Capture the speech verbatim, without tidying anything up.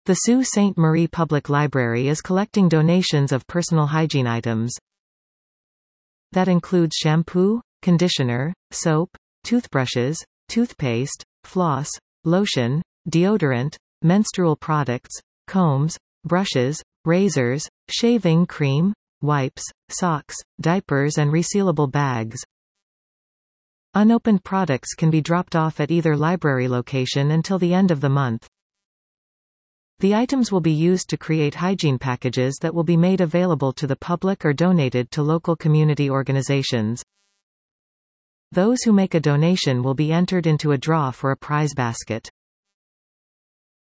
The Sault Ste. Marie Public Library is collecting donations of personal hygiene items. That includes shampoo, conditioner, soap, toothbrushes, toothpaste, floss, lotion, deodorant, menstrual products, combs, brushes, razors, shaving cream, wipes, socks, diapers and resealable bags. Unopened products can be dropped off at either library location until the end of the month. The items will be used to create hygiene packages that will be made available to the public or donated to local community organizations. Those who make a donation will be entered into a draw for a prize basket.